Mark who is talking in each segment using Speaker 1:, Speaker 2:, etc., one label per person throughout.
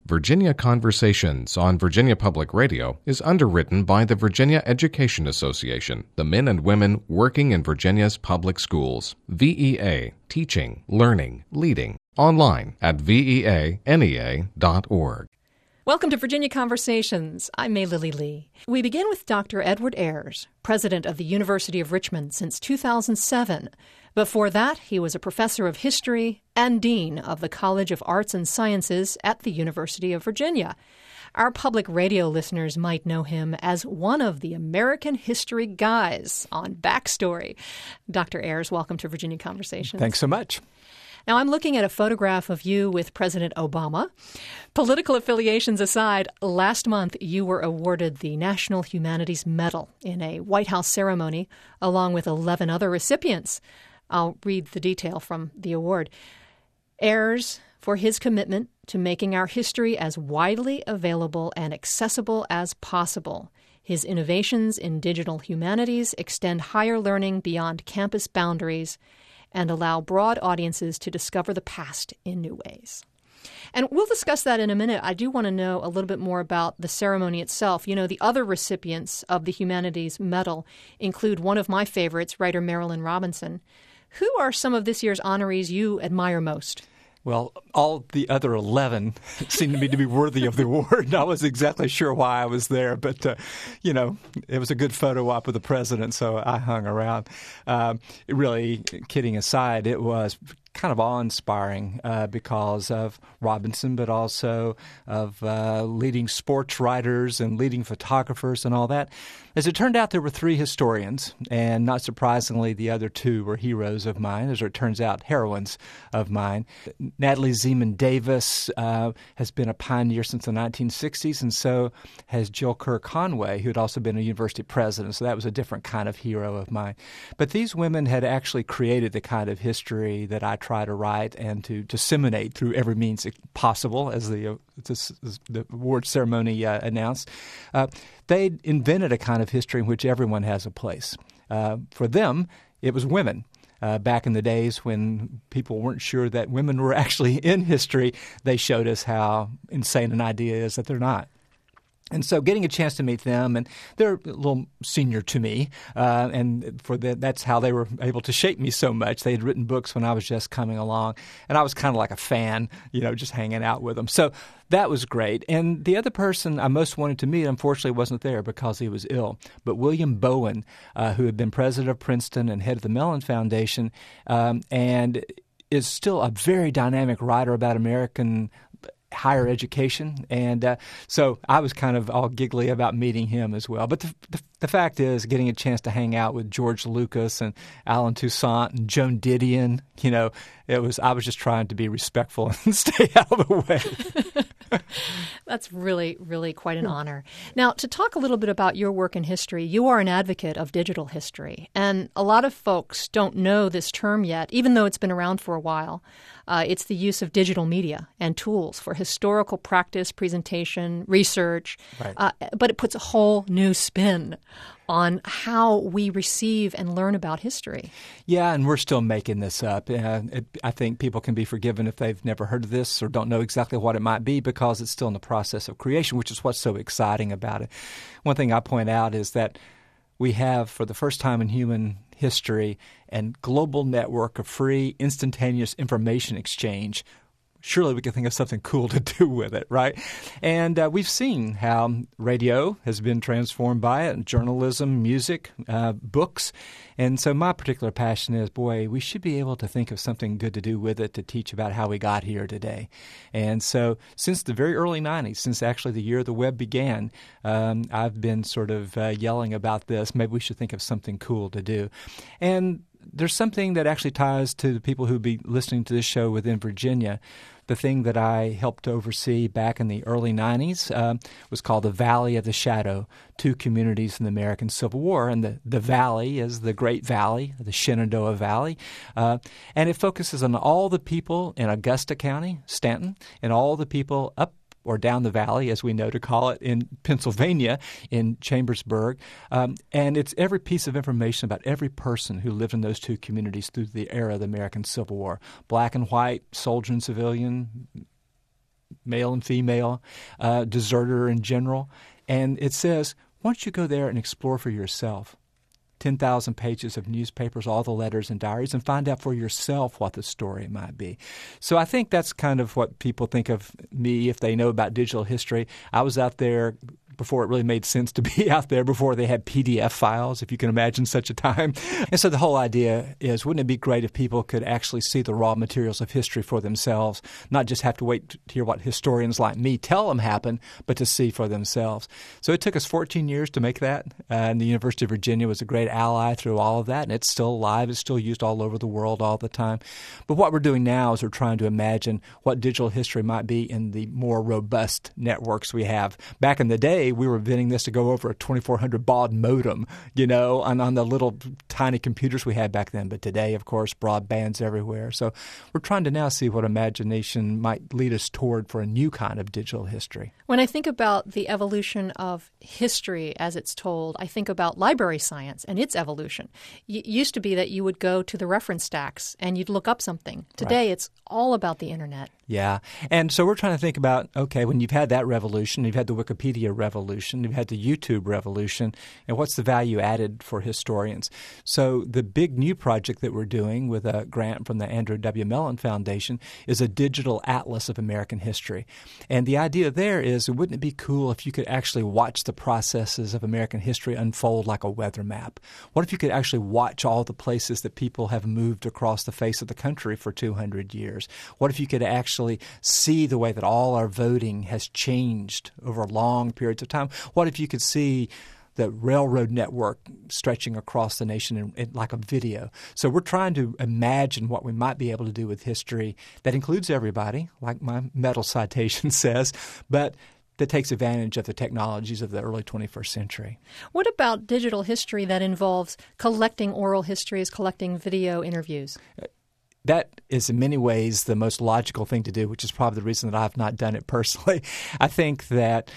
Speaker 1: Virginia Conversations on Virginia Public Radio is underwritten by the Virginia Education Association, the men and women working in Virginia's public schools. VEA, teaching, learning, leading. Online at veanea.org.
Speaker 2: Welcome to Virginia Conversations. I'm May Lily Lee. We begin with Dr. Edward Ayers, president of the University of Richmond since 2007. Before that, he was a professor of history and dean of the College of Arts and Sciences at the University of Virginia. Our public radio listeners might know him as one of the American history guys on Backstory. Dr. Ayers, welcome to Virginia Conversations.
Speaker 3: Thanks so much.
Speaker 2: Now, I'm looking at a photograph of you with President Obama. Political affiliations aside, last month you were awarded the National Humanities Medal in a White House ceremony, along with 11 other recipients. I'll read the detail from the award. Ayers, for his commitment to making our history as widely available and accessible as possible. His innovations in digital humanities extend higher learning beyond campus boundaries and allow broad audiences to discover the past in new ways. And we'll discuss that in a minute. I do want to know a little bit more about the ceremony itself. You know, the other recipients of the Humanities Medal include one of my favorites, writer Marilynne Robinson. Who are some of this year's honorees you admire most?
Speaker 3: Well, all the other 11 seemed to me to be worthy of the award. I wasn't exactly sure why I was there, but, it was a good photo op with the president, so I hung around. Really, kidding aside, it was kind of awe-inspiring because of Robinson, but also of leading sports writers and leading photographers and all that. As it turned out, there were 3 historians, and not surprisingly, the other 2 were heroes of mine, as it turns out, heroines of mine. Natalie Zeman Davis has been a pioneer since the 1960s, and so has Jill Kerr Conway, who had also been a university president, so that was a different kind of hero of mine. But these women had actually created the kind of history that I try to write and to disseminate through every means possible, as the award ceremony announced. They invented a kind of history in which everyone has a place. For them, it was women. Back in the days when people weren't sure that women were actually in history, they showed us how insane an idea is that they're not. And so getting a chance to meet them, and they're a little senior to me, and that's how they were able to shape me so much. They had written books when I was just coming along, and I was kind of like a fan, just hanging out with them. So that was great. And the other person I most wanted to meet, unfortunately, wasn't there because he was ill. But William Bowen, who had been president of Princeton and head of the Mellon Foundation, and is still a very dynamic writer about American higher education, and so I was kind of all giggly about meeting him as well. But the fact is, getting a chance to hang out with George Lucas and Alan Toussaint and Joan Didion, I was just trying to be respectful and stay out of the way.
Speaker 2: That's really, really quite an honor. Now, to talk a little bit about your work in history, you are an advocate of digital history, and a lot of folks don't know this term yet, even though it's been around for a while. It's the use of digital media and tools for historical practice, presentation, research, right. But it puts a whole new spin on how we receive and learn about history.
Speaker 3: Yeah, and we're still making this up. I think people can be forgiven if they've never heard of this or don't know exactly what it might be because it's still in the process of creation, which is what's so exciting about it. One thing I point out is that we have, for the first time in human history, a global network of free, instantaneous information exchange. Surely we can think of something cool to do with it, right? And we've seen how radio has been transformed by it, journalism, music, books. And so my particular passion is, we should be able to think of something good to do with it to teach about how we got here today. And so since the very early 90s, since actually the year the web began, I've been sort of yelling about this. Maybe we should think of something cool to do. And there's something that actually ties to the people who be listening to this show within Virginia. The thing that I helped oversee back in the early 90s was called the Valley of the Shadow, 2 communities in the American Civil War. And the valley is the Great Valley, the Shenandoah Valley. And it focuses on all the people in Augusta County, Stanton, and all the people up or down the valley, as we know to call it, in Pennsylvania, in Chambersburg. And it's every piece of information about every person who lived in those 2 communities through the era of the American Civil War. Black and white, soldier and civilian, male and female, deserter in general. And it says, why don't you go there and explore for yourself? 10,000 pages of newspapers, all the letters and diaries, and find out for yourself what the story might be. So I think that's kind of what people think of me if they know about digital history. I was out there before it really made sense to be out there, before they had PDF files, if you can imagine such a time. And so the whole idea is, wouldn't it be great if people could actually see the raw materials of history for themselves, not just have to wait to hear what historians like me tell them happened, but to see for themselves. So it took us 14 years to make that, and the University of Virginia was a great ally through all of that, and it's still alive. It's still used all over the world all the time. But what we're doing now is we're trying to imagine what digital history might be in the more robust networks we have. Back in the day, we were inventing this to go over a 2400 baud modem, on the little tiny computers we had back then. But today, of course, broadband's everywhere. So we're trying to now see what imagination might lead us toward for a new kind of digital history.
Speaker 2: When I think about the evolution of history as it's told, I think about library science and its evolution. It used to be that you would go to the reference stacks and you'd look up something. Today, right. It's all about the internet.
Speaker 3: Yeah. And so we're trying to think about, okay, when you've had that revolution, you've had the Wikipedia revolution, you've had the YouTube revolution, and what's the value added for historians? So the big new project that we're doing with a grant from the Andrew W. Mellon Foundation is a digital atlas of American history. And the idea there is, wouldn't it be cool if you could actually watch the processes of American history unfold like a weather map? What if you could actually watch all the places that people have moved across the face of the country for 200 years? What if you could actually see the way that all our voting has changed over long periods of time? What if you could see the railroad network stretching across the nation in like a video? So we're trying to imagine what we might be able to do with history that includes everybody, like my medal citation says, but that takes advantage of the technologies of the early 21st century.
Speaker 2: What about digital history that involves collecting oral histories, collecting video interviews?
Speaker 3: That is in many ways the most logical thing to do, which is probably the reason that I've not done it personally. I think that,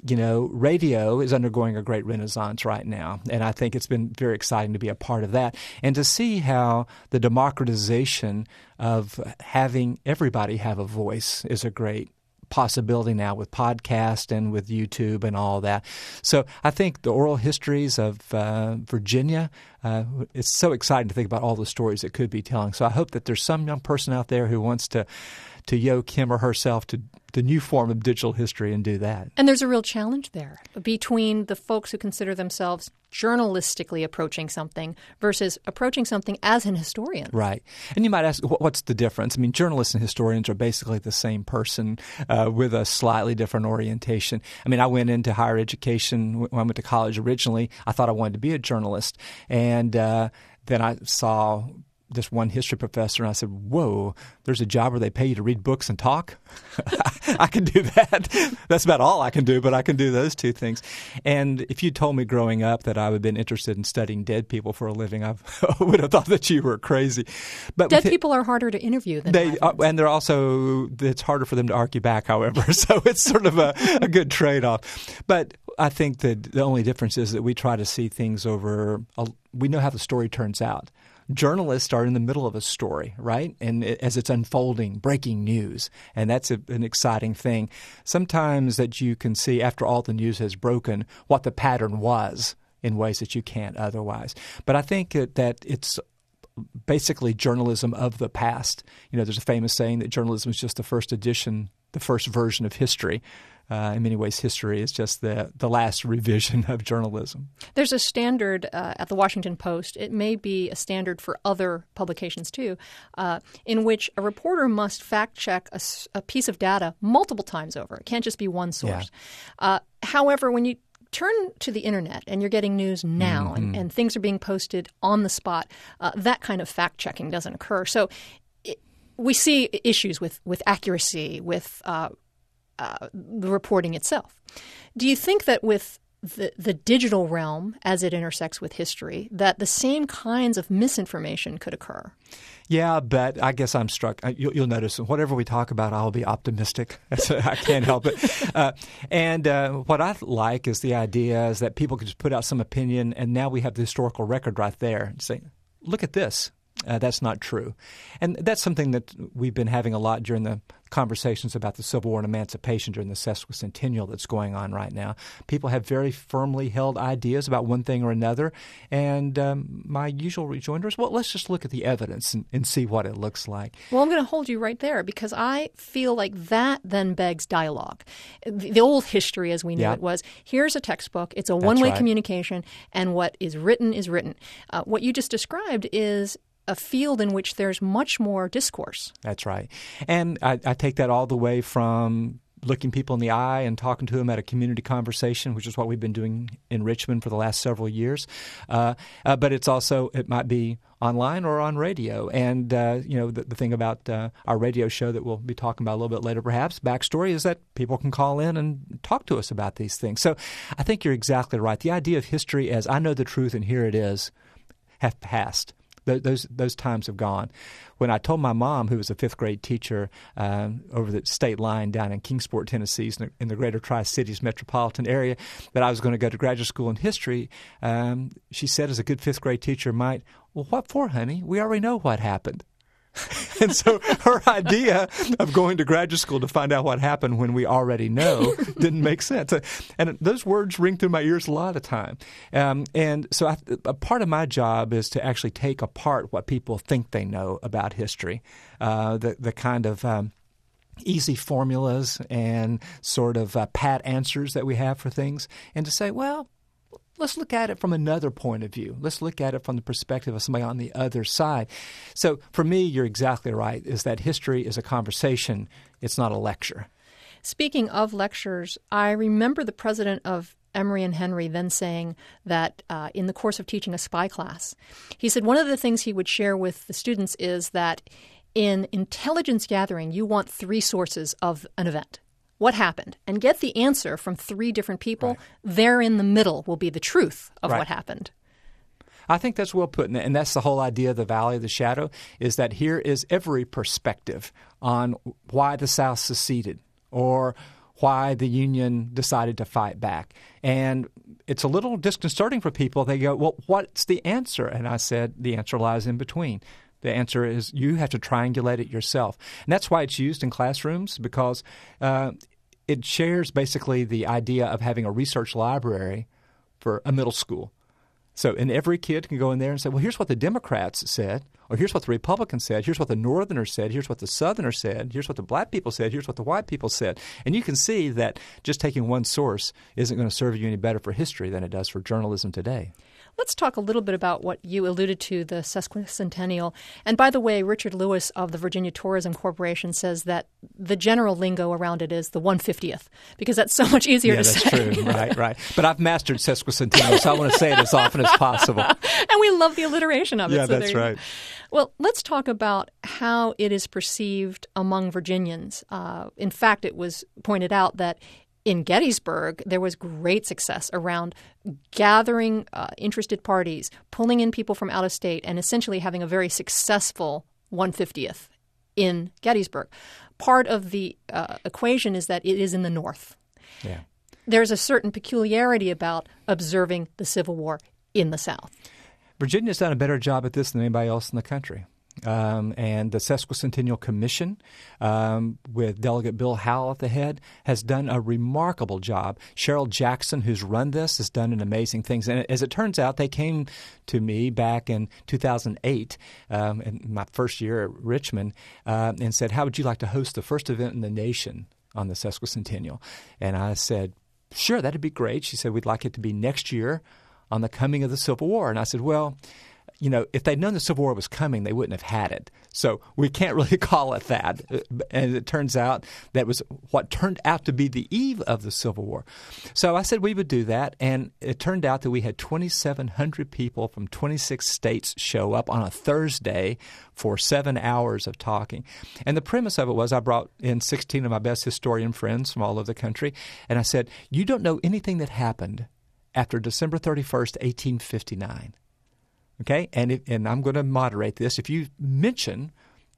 Speaker 3: radio is undergoing a great renaissance right now, and I think it's been very exciting to be a part of that and to see how the democratization of having everybody have a voice is a great possibility now with podcast and with YouTube and all that. So I think the oral histories of Virginia, it's so exciting to think about all the stories it could be telling. So I hope that there's some young person out there who wants to yoke him or herself to the new form of digital history and do that.
Speaker 2: And there's a real challenge there between the folks who consider themselves journalistically approaching something versus approaching something as an historian.
Speaker 3: Right. And you might ask, what's the difference? I mean, journalists and historians are basically the same person with a slightly different orientation. I mean, I went into higher education when I went to college originally. I thought I wanted to be a journalist. And then I saw this one history professor, and I said, whoa, there's a job where they pay you to read books and talk? I can do that. That's about all I can do, but I can do those two things. And if you told me growing up that I would have been interested in studying dead people for a living, I would have thought that you were crazy. But
Speaker 2: dead people are harder to interview than
Speaker 3: and they're also, it's harder for them to argue back, however. So it's sort of a good trade-off. But I think that the only difference is that we try to see things we know how the story turns out. Journalists are in the middle of a story, right? And as it's unfolding, breaking news. And that's an exciting thing. Sometimes that you can see after all the news has broken what the pattern was in ways that you can't otherwise. But I think that it's basically journalism of the past. There's a famous saying that journalism is just the first edition, the first version of history. In many ways, history is just the last revision of journalism.
Speaker 2: There's a standard at the Washington Post. It may be a standard for other publications too, in which a reporter must fact-check a piece of data multiple times over. It can't just be one source. Yeah. However, when you turn to the internet and you're getting news now and things are being posted on the spot, that kind of fact-checking doesn't occur. So we see issues with accuracy, with the reporting itself. Do you think that with the digital realm, as it intersects with history, that the same kinds of misinformation could occur?
Speaker 3: Yeah, but I guess I'm struck. You'll notice whatever we talk about, I'll be optimistic. I can't help it. And what I like is the idea is that people can just put out some opinion, and now we have the historical record right there and say, look at this. That's not true. And that's something that we've been having a lot during the conversations about the Civil War and emancipation during the sesquicentennial that's going on right now. People have very firmly held ideas about one thing or another, and my usual rejoinder is, well, let's just look at the evidence and see what it looks like.
Speaker 2: Well, I'm going to hold you right there because I feel like that then begs dialogue. The old history as we knew it was, here's a textbook, it's a one-way communication, and what is written is written. What you just described is a field in which there's much more discourse.
Speaker 3: That's right. And I take that all the way from looking people in the eye and talking to them at a community conversation, which is what we've been doing in Richmond for the last several years. But it might be online or on radio. And, the thing about our radio show that we'll be talking about a little bit later perhaps, Backstory, is that people can call in and talk to us about these things. So I think you're exactly right. The idea of history as I know the truth and here it is have passed. Those times have gone. When I told my mom, who was a fifth grade teacher over the state line down in Kingsport, Tennessee, in the greater Tri-Cities metropolitan area, that I was going to go to graduate school in history, she said, as a good fifth grade teacher might, well, what for, honey? We already know what happened. And so her idea of going to graduate school to find out what happened when we already know didn't make sense. And those words ring through my ears a lot of time. And so a part of my job is to actually take apart what people think they know about history, the kind of easy formulas and sort of pat answers that we have for things, and to say, well, let's look at it from another point of view. Let's look at it from the perspective of somebody on the other side. So for me, you're exactly right, is that history is a conversation. It's not a lecture.
Speaker 2: Speaking of lectures, I remember the president of Emory and Henry then saying that in the course of teaching a spy class, he said one of the things he would share with the students is that in intelligence gathering, you want three sources of an event. What happened? And get the answer from three different people. Right. There in the middle will be the truth of what happened.
Speaker 3: I think that's well put. And that's the whole idea of the Valley of the Shadow, is that here is every perspective on why the South seceded or why the Union decided to fight back. And it's a little disconcerting for people. They go, well, what's the answer? And I said, the answer lies in between. The answer is you have to triangulate it yourself. And that's why it's used in classrooms, because it shares basically the idea of having a research library for a middle school. So and every kid can go in there and say, well, here's what the Democrats said, or here's what the Republicans said, here's what the Northerners said, here's what the Southerners said, here's what the black people said, here's what the white people said. And you can see that just taking one source isn't going to serve you any better for history than it does for journalism today.
Speaker 2: Let's talk a little bit about what you alluded to, the sesquicentennial. And by the way, Richard Lewis of the Virginia Tourism Corporation says that the general lingo around it is the 150th, because that's so much easier to say.
Speaker 3: Yeah, that's true. Right. But I've mastered sesquicentennial, so I want to say it as often as possible.
Speaker 2: And we love the alliteration of it.
Speaker 3: Yeah, that's right.
Speaker 2: Well, let's talk about how it is perceived among Virginians. In fact, it was pointed out that in Gettysburg, there was great success around gathering interested parties, pulling in people from out of state, and essentially having a very successful 150th in Gettysburg. Part of the equation is that it is in the North.
Speaker 3: Yeah.
Speaker 2: There's a certain peculiarity about observing the Civil War in the South.
Speaker 3: Virginia's done a better job at this than anybody else in the country. And the Sesquicentennial Commission, with Delegate Bill Howell at the head, has done a remarkable job. Cheryl Jackson, who's run this, has done an amazing things. And as it turns out, they came to me back in 2008, in my first year at Richmond, and said, how would you like to host the first event in the nation on the Sesquicentennial? And I said, sure, that'd be great. She said, we'd like it to be next year on the coming of the Civil War. And I said, well, you know, if they'd known the Civil War was coming, they wouldn't have had it. So we can't really call it that. And it turns out that was what turned out to be the eve of the Civil War. So I said we would do that, and it turned out that we had 2,700 people from 26 states show up on a Thursday for 7 hours of talking. And the premise of it was I brought in 16 of my best historian friends from all over the country, and I said, you don't know anything that happened after December 31st, 1859. Okay, and I'm going to moderate this. If you mention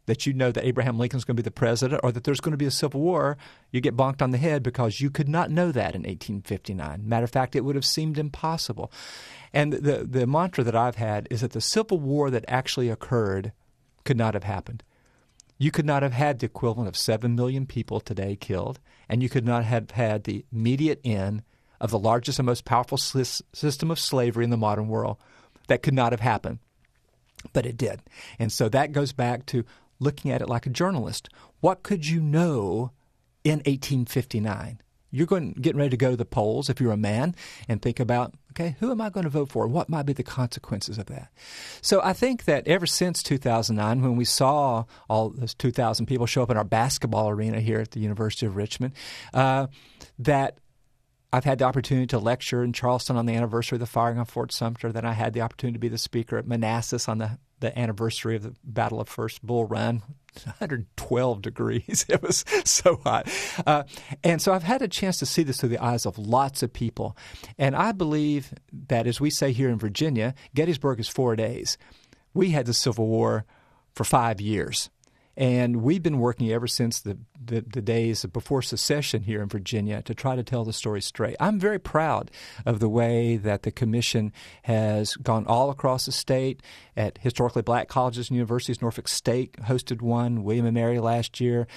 Speaker 3: that you know that Abraham Lincoln's going to be the president or that there's going to be a civil war, you get bonked on the head because you could not know that in 1859. Matter of fact, it would have seemed impossible. And the mantra that I've had is that the Civil War that actually occurred could not have happened. You could not have had the equivalent of 7 million people today killed, and you could not have had the immediate end of the largest and most powerful system of slavery in the modern world. That could not have happened, but it did. And so that goes back to looking at it like a journalist. What could you know in 1859? You're getting ready to go to the polls if you're a man and think about, okay, who am I going to vote for? What might be the consequences of that? So I think that ever since 2009, when we saw all those 2,000 people show up in our basketball arena here at the University of Richmond, that I've had the opportunity to lecture in Charleston on the anniversary of the firing on Fort Sumter. Then I had the opportunity to be the speaker at Manassas on the anniversary of the Battle of First Bull Run. 112 degrees. It was so hot. And so I've had a chance to see this through the eyes of lots of people. And I believe that, as we say here in Virginia, Gettysburg is 4 days. We had the Civil War for 5 years. And we've been working ever since the days before secession here in Virginia to try to tell the story straight. I'm very proud of the way that the commission has gone all across the state at historically black colleges and universities. Norfolk State hosted one, William & Mary last year.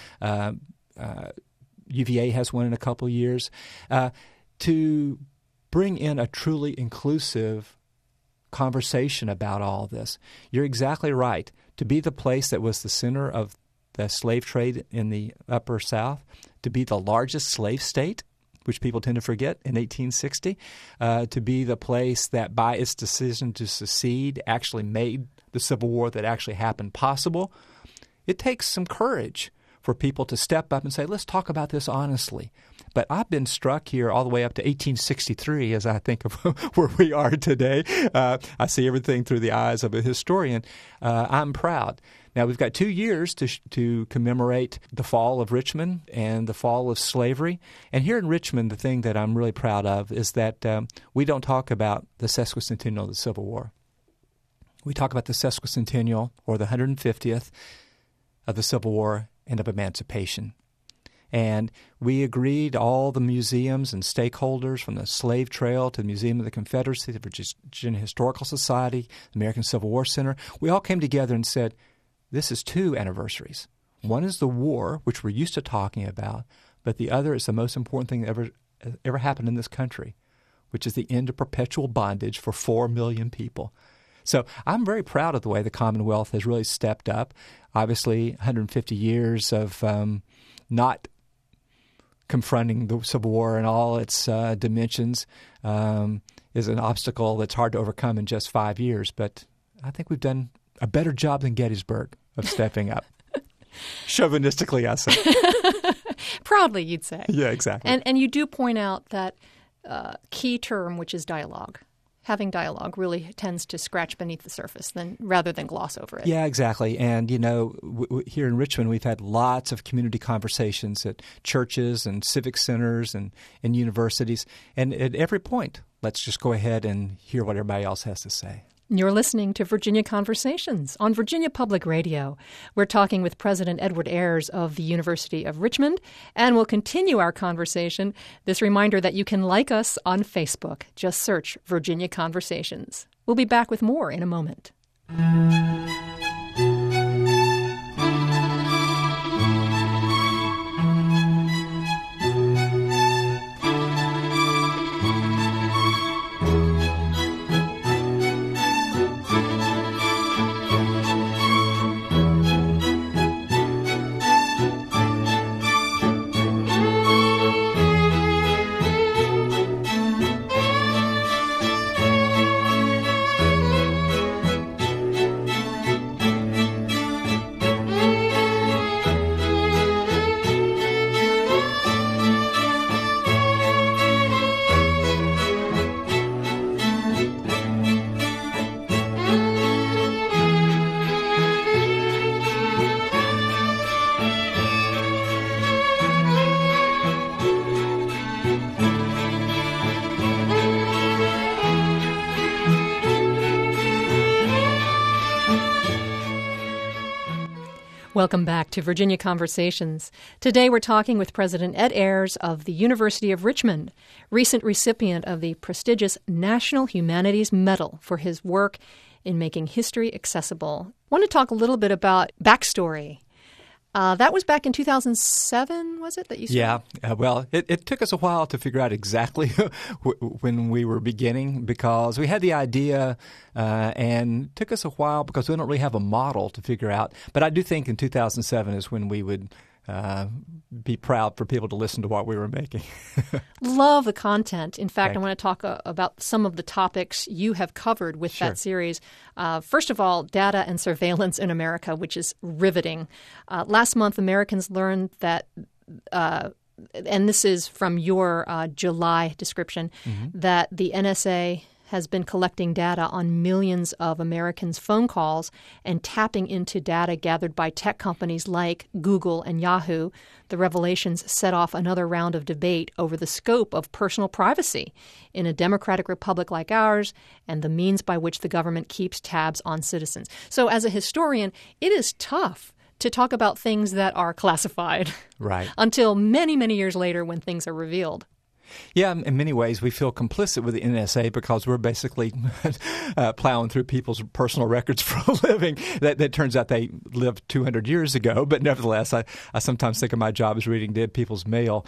Speaker 3: UVA has one in a couple of years. To bring in a truly inclusive conversation about all this. You're exactly right. To be the place that was the center of the slave trade in the Upper South, to be the largest slave state, which people tend to forget, in 1860, to be the place that by its decision to secede actually made the Civil War that actually happened possible. It takes some courage for people to step up and say, let's talk about this honestly. But I've been struck here all the way up to 1863 as I think of where we are today. I see everything through the eyes of a historian. I'm proud. Now, we've got 2 years to commemorate the fall of Richmond and the fall of slavery. And here in Richmond, the thing that I'm really proud of is that we don't talk about the sesquicentennial of the Civil War. We talk about the sesquicentennial, or the 150th, of the Civil War and of emancipation. And we agreed, all the museums and stakeholders, from the Slave Trail to the Museum of the Confederacy, the Virginia Historical Society, the American Civil War Center, we all came together and said, this is 2 anniversaries. One is the war, which we're used to talking about, but the other is the most important thing that ever happened in this country, which is the end of perpetual bondage for 4 million people. So I'm very proud of the way the Commonwealth has really stepped up. Obviously, 150 years of not confronting the Civil War and all its dimensions is an obstacle that's hard to overcome in just 5 years. But I think we've done a better job than Gettysburg of stepping up. Chauvinistically, I say.
Speaker 2: Proudly, you'd say.
Speaker 3: Yeah, exactly.
Speaker 2: And you do point out that key term, which is dialogue. Having dialogue really tends to scratch beneath the surface rather than gloss over it.
Speaker 3: Yeah, exactly. And, you know, here in Richmond, we've had lots of community conversations at churches and civic centers and universities. And at every point, let's just go ahead and hear what everybody else has to say.
Speaker 2: You're listening to Virginia Conversations on Virginia Public Radio. We're talking with President Edward Ayers of the University of Richmond, and we'll continue our conversation. This reminder that you can like us on Facebook. Just search Virginia Conversations. We'll be back with more in a moment. Welcome back to Virginia Conversations. Today we're talking with President Ed Ayers of the University of Richmond, recent recipient of the prestigious National Humanities Medal for his work in making history accessible. I want to talk a little bit about backstory. That was back in 2007, was it, that you started?
Speaker 3: Yeah. Well, it took us a while to figure out exactly when we were beginning, because we had the idea and it took us a while because we don't really have a model to figure out. But I do think in 2007 is when we would be proud for people to listen to what we were making.
Speaker 2: Love the content. In fact,
Speaker 3: Thanks.
Speaker 2: I want to talk about some of the topics you have covered with
Speaker 3: Sure.
Speaker 2: that series. First of all, data and surveillance in America, which is riveting. Last month, Americans learned that, and this is from your July description, that the NSA has been collecting data on millions of Americans' phone calls and tapping into data gathered by tech companies like Google and Yahoo. The revelations set off another round of debate over the scope of personal privacy in a democratic republic like ours and the means by which the government keeps tabs on citizens. So as a historian, it is tough to talk about things that are classified
Speaker 3: Right.
Speaker 2: until many, many years later when things are revealed.
Speaker 3: Yeah, in many ways, we feel complicit with the NSA because we're basically plowing through people's personal records for a living. That turns out they lived 200 years ago, but nevertheless, I sometimes think of my job as reading dead people's mail.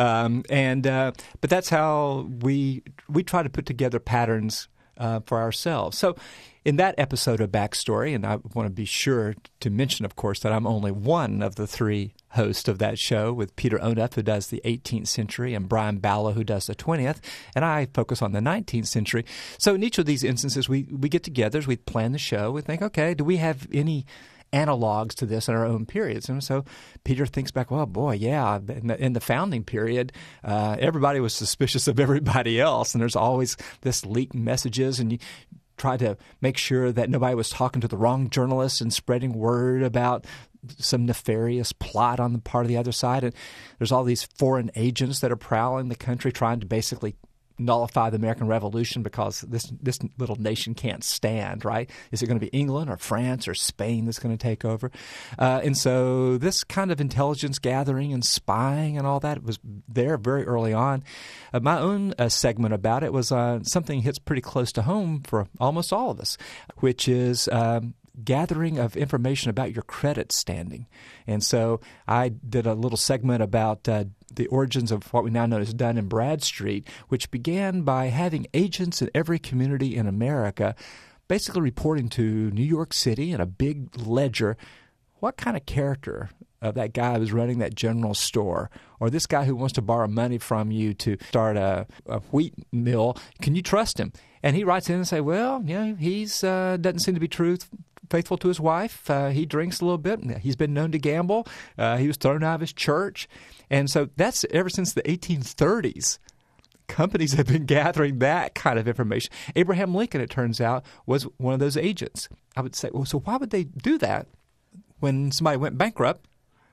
Speaker 3: But that's how we try to put together patterns for ourselves. So in that episode of Backstory, and I want to be sure to mention, of course, that I'm only one of the three hosts of that show, with Peter Onuf, who does the 18th century, and Brian Bala, who does the 20th, and I focus on the 19th century. So in each of these instances, we get together, we plan the show, we think, okay, do we have any analogs to this in our own periods? And so Peter thinks back, well, boy, yeah, in the founding period, everybody was suspicious of everybody else, and there's always this leaked messages, and you try to make sure that nobody was talking to the wrong journalists and spreading word about some nefarious plot on the part of the other side. And there's all these foreign agents that are prowling the country trying to basically nullify the American Revolution because this little nation can't stand, right? Is it going to be England or France or Spain that's going to take over? And so this kind of intelligence gathering and spying and all that was there very early on. My own segment about it was something that hits pretty close to home for almost all of us, which is gathering of information about your credit standing. And so I did a little segment about the origins of what we now know as Dun and Bradstreet, which began by having agents in every community in America basically reporting to New York City in a big ledger what kind of character of that guy who's running that general store, or this guy who wants to borrow money from you to start a wheat mill. Can you trust him? And he writes in and say, well, he's doesn't seem to be faithful to his wife. He drinks a little bit. He's been known to gamble. He was thrown out of his church. And so that's ever since the 1830s. Companies have been gathering that kind of information. Abraham Lincoln, it turns out, was one of those agents. I would say, well, so why would they do that? When somebody went bankrupt,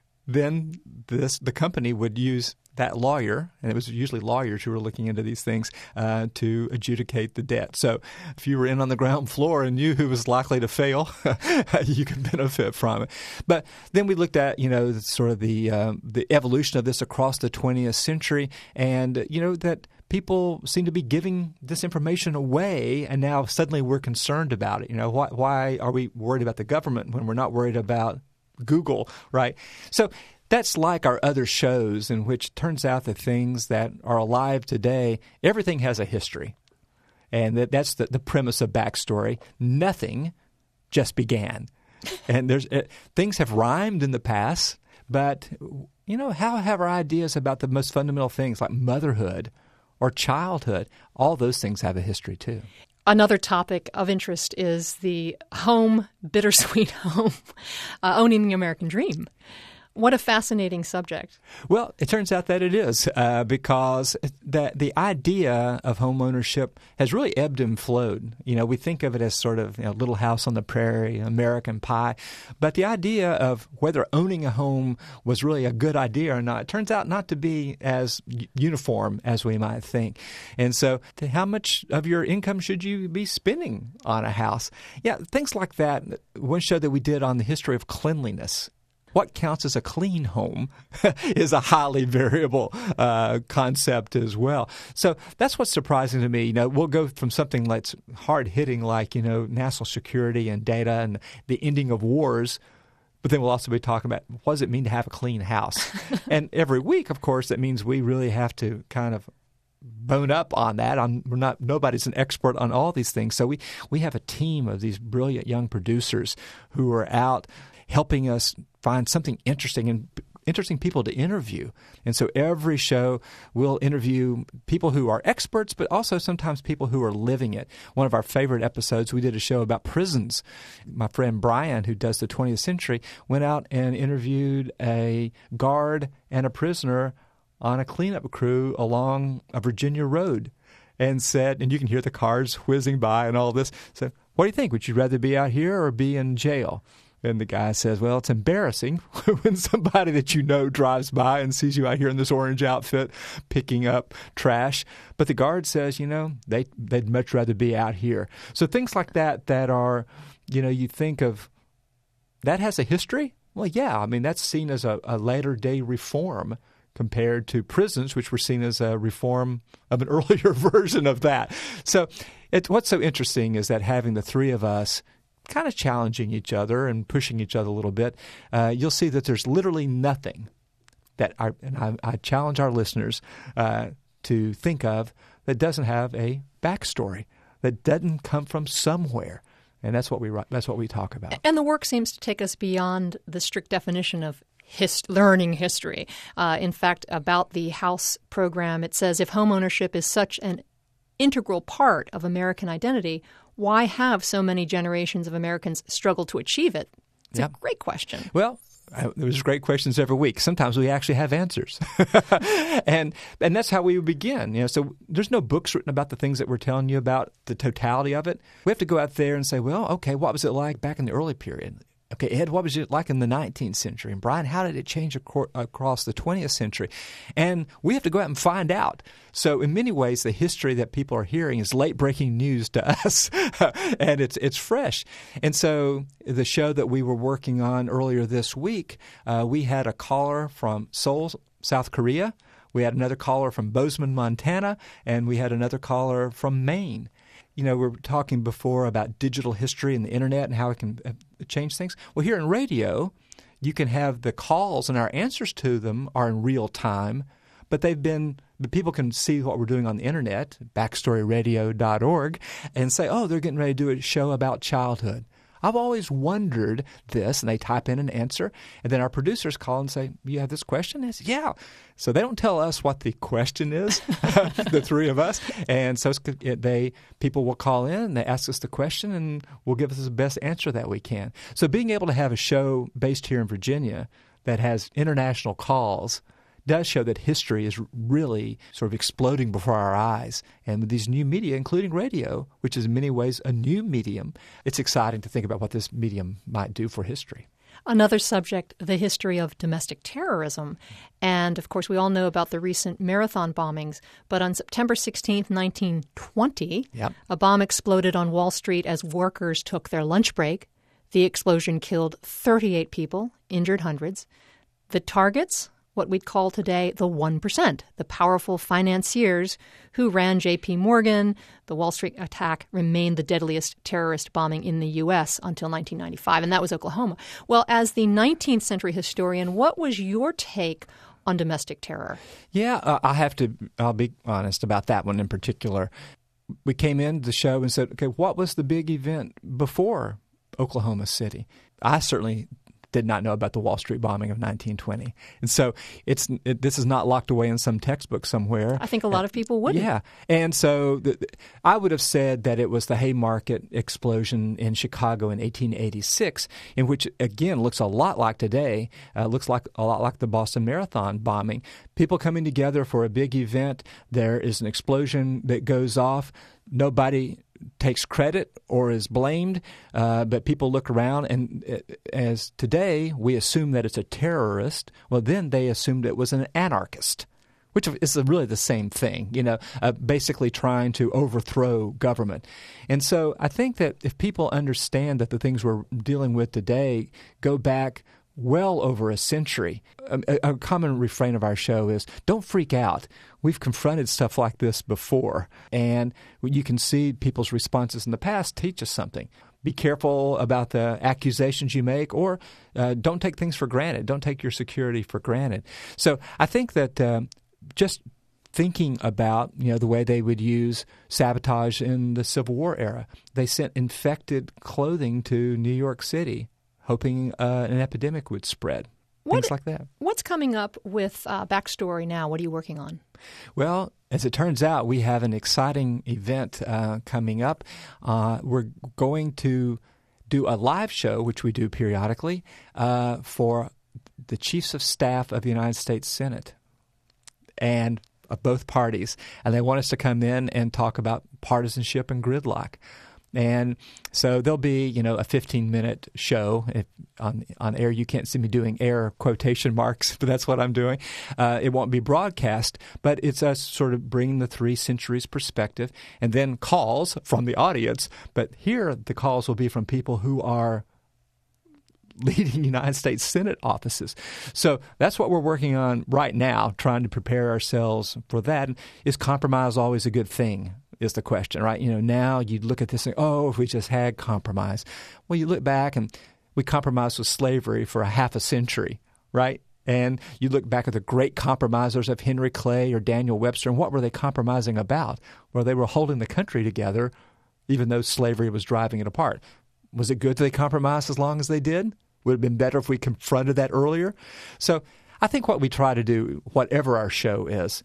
Speaker 3: then the company would use that lawyer, and it was usually lawyers who were looking into these things, to adjudicate the debt. So if you were in on the ground floor and knew who was likely to fail, you could benefit from it. But then we looked at, sort of the evolution of this across the 20th century, and, that people seem to be giving this information away, and now suddenly we're concerned about it. Why are we worried about the government when we're not worried about Google, right? So that's like our other shows, in which it turns out the things that are alive today, everything has a history. And that's the premise of Backstory. Nothing just began. And things have rhymed in the past, but how have our ideas about the most fundamental things like motherhood or childhood, all those things have a history too.
Speaker 2: Another topic of interest is the bittersweet home, owning the American dream. What a fascinating subject.
Speaker 3: Well, it turns out that it is, because the idea of home ownership has really ebbed and flowed. We think of it as sort of Little House on the Prairie, American Pie. But the idea of whether owning a home was really a good idea or not, it turns out not to be as uniform as we might think. And so how much of your income should you be spending on a house? Yeah, things like that. One show that we did on the history of cleanliness, what counts as a clean home is a highly variable concept as well. So that's what's surprising to me. We'll go from something that's hard-hitting like, national security and data and the ending of wars, but then we'll also be talking about what does it mean to have a clean house? And every week, of course, that means we really have to kind of bone up on that. Nobody's an expert on all these things. So we have a team of these brilliant young producers who are out helping us find something interesting and interesting people to interview. And so every show we'll interview people who are experts, but also sometimes people who are living it. One of our favorite episodes, we did a show about prisons. My friend Brian, who does the 20th Century, went out and interviewed a guard and a prisoner on a cleanup crew along a Virginia road and said, and you can hear the cars whizzing by and all this, said, what do you think? Would you rather be out here or be in jail? And the guy says, well, it's embarrassing when somebody that you know drives by and sees you out here in this orange outfit picking up trash. But the guard says, they'd much rather be out here. So things like that are, you think of, that has a history? Well, yeah. I mean, that's seen as a later-day reform compared to prisons, which were seen as a reform of an earlier version of that. So what's so interesting is that having the three of us kind of challenging each other and pushing each other a little bit, you'll see that there's literally nothing that I challenge our listeners to think of that doesn't have a backstory, that doesn't come from somewhere. And that's what we talk about.
Speaker 2: And the work seems to take us beyond the strict definition of learning history. In fact, about the House program, it says if homeownership is such an integral part of American identity, why have so many generations of Americans struggled to achieve it? It's a great question.
Speaker 3: Well, there's great questions every week. Sometimes we actually have answers. and that's how we begin. So there's no books written about the things that we're telling you about, the totality of it. We have to go out there and say, well, okay, what was it like back in the early period? Okay, Ed, what was it like in the 19th century? And Brian, how did it change across the 20th century? And we have to go out and find out. So in many ways, the history that people are hearing is late-breaking news to us, and it's fresh. And so the show that we were working on earlier this week, we had a caller from Seoul, South Korea. We had another caller from Bozeman, Montana, and we had another caller from Maine. We were talking before about digital history and the internet and how it can change things. Well, here in radio, you can have the calls and our answers to them are in real time, but people can see what we're doing on the internet, backstoryradio.org, and say, oh, they're getting ready to do a show about childhood. I've always wondered this, and they type in an answer, and then our producers call and say, you have this question? I say, yeah. So they don't tell us what the question is, the three of us, and so people will call in, and they ask us the question, and we'll give us the best answer that we can. So being able to have a show based here in Virginia that has international calls does show that history is really sort of exploding before our eyes. And with these new media, including radio, which is in many ways a new medium, it's exciting to think about what this medium might do for history.
Speaker 2: Another subject, the history of domestic terrorism. And, of course, we all know about the recent marathon bombings. But on September 16th, 1920, a bomb exploded on Wall Street as workers took their lunch break. The explosion killed 38 people, injured hundreds. The targets, what we'd call today the 1%, the powerful financiers who ran J.P. Morgan. The Wall Street attack remained the deadliest terrorist bombing in the U.S. until 1995, and that was Oklahoma. Well, as the 19th century historian, what was your take on domestic terror?
Speaker 3: Yeah, I'll be honest about that one in particular. We came into the show and said, okay, what was the big event before Oklahoma City? I certainly did not know about the Wall Street bombing of 1920. And so this is not locked away in some textbook somewhere.
Speaker 2: I think a lot of people wouldn't.
Speaker 3: Yeah. And so I would have said that it was the Haymarket explosion in Chicago in 1886, in which, again, looks a lot like today, looks like a lot like the Boston Marathon bombing. People coming together for a big event. There is an explosion that goes off. Nobody takes credit or is blamed, but people look around, and as today we assume that it's a terrorist, well, then they assumed it was an anarchist, which is really the same thing, basically trying to overthrow government. And so I think that if people understand that the things we're dealing with today go back well over a century. A common refrain of our show is, don't freak out. We've confronted stuff like this before. And you can see people's responses in the past teach us something. Be careful about the accusations you make, or don't take things for granted. Don't take your security for granted. So I think that just thinking about the way they would use sabotage in the Civil War era, they sent infected clothing to New York City, hoping an epidemic would spread. Things like that.
Speaker 2: What's coming up with Backstory now? What are you working on?
Speaker 3: Well, as it turns out, we have an exciting event coming up. We're going to do a live show, which we do periodically, for the Chiefs of Staff of the United States Senate and of both parties. And they want us to come in and talk about partisanship and gridlock. And so there'll be, a 15-minute show. On air, you can't see me doing air quotation marks, but that's what I'm doing. It won't be broadcast, but it's us sort of bringing the 3 centuries perspective, and then calls from the audience. But here, the calls will be from people who are leading United States Senate offices. So that's what we're working on right now, trying to prepare ourselves for that. And is compromise always a good thing? Is the question, right? Now you look at this and if we just had compromise. Well, you look back and we compromised with slavery for a half a century, right? And you look back at the great compromisers of Henry Clay or Daniel Webster, and what were they compromising about? Well, they were holding the country together even though slavery was driving it apart. Was it good that they compromised as long as they did? Would it have been better if we confronted that earlier? So I think what we try to do, whatever our show is